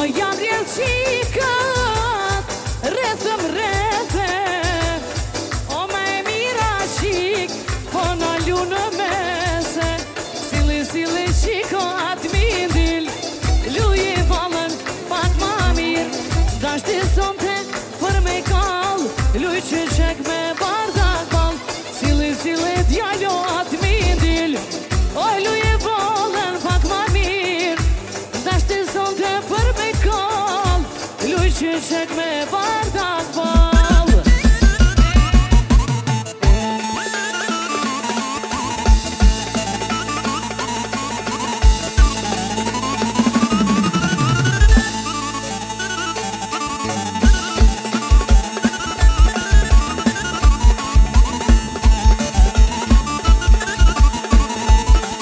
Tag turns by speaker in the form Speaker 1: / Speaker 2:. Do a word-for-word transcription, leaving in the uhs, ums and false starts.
Speaker 1: jam rrjedh qikat, rrethëm rrethe. O me e mira qik, po na lu në mese. Sili, sili qiko atë mindil, luje valën pak ma mirë. Dashti sonte për me kall, luj që qek me bardak ball. Sili, sili djallo atë mindil, oj luje valën pak ma mirë. Dashti sonte për me kall, luj që qek me bardak ball.